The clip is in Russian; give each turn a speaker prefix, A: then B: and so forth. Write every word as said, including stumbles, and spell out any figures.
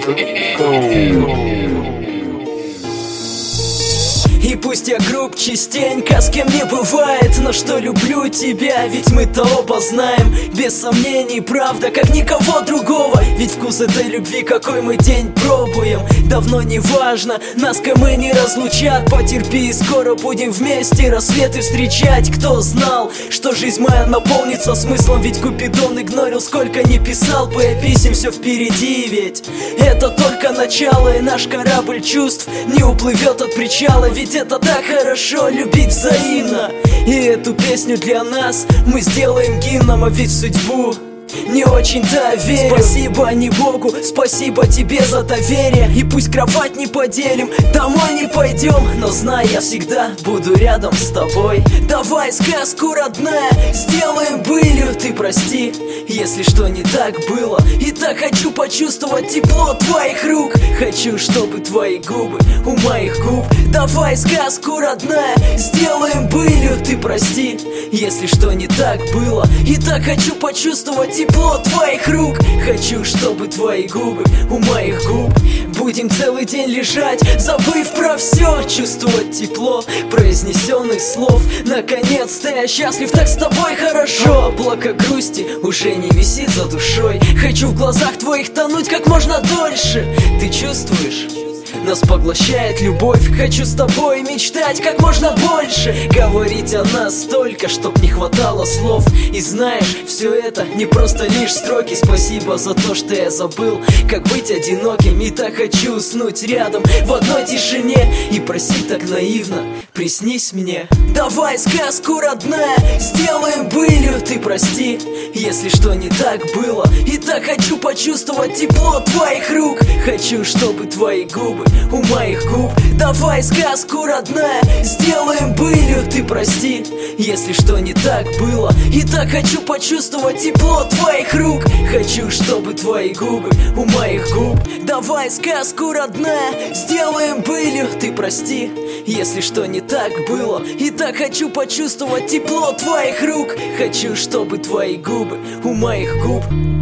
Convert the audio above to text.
A: И пусть я груб частенько, с кем не бывает, но что люблю тебя, ведь мы-то оба знаем. Без сомнений, правда, как никого другого. Ведь вкус этой любви, какой мы день пробуем, давно не важно, нас кому не разлучат. Потерпи, скоро будем вместе рассветы встречать. Кто знал, что жизнь моя наполнится смыслом, ведь Купидон игнорил, сколько не писал бы я писем, все впереди. Ведь это только начало, и наш корабль чувств не уплывет от причала. Ведь это так хорошо, любить взаимно. И эту песню для нас мы сделаем гимном. А ведь судьбу не очень-то верю. Спасибо не Богу, спасибо тебе за доверие. И пусть кровать не поделим, домой не пойдем, но знай, я всегда буду рядом с тобой. Давай сказку, родная, сделаем былью. Ты прости, если что не так было. И так хочу почувствовать тепло твоих рук. Хочу, чтобы твои губы у моих губ. Давай сказку, родная, сделаем былью. Ты прости, если что не так было. И так хочу почувствовать тепло твоих рук. Хочу, чтобы твои губы у моих губ. Будем целый день лежать, забыв про все, чувствовать тепло произнесенных слов. Наконец-то я счастлив, так с тобой хорошо. Облако грусти уже не висит за душой. Хочу в глазах твоих тонуть как можно дольше. Ты чувствуешь? Нас поглощает любовь. Хочу с тобой мечтать как можно больше. Говорить о нас столько, чтоб не хватало слов. И знаешь, все это не просто лишь строки. Спасибо за то, что я забыл, как быть одиноким. И так хочу уснуть рядом в одной тишине и просить так наивно: приснись мне. Давай сказку, родная, сделаем былью. Ты прости, если что не так было. И так хочу почувствовать тепло твоих рук. Хочу, чтобы твои губы у моих губ. Давай сказку, родная, сделаем былью. Ты прости, если что не так было. И так хочу почувствовать тепло твоих рук. Хочу, чтобы твои губы у моих губ. Давай сказку, родная, сделаем былью. Ты прости, если что не так было. И так хочу почувствовать тепло твоих рук. Хочу, чтобы твои губы у моих губ.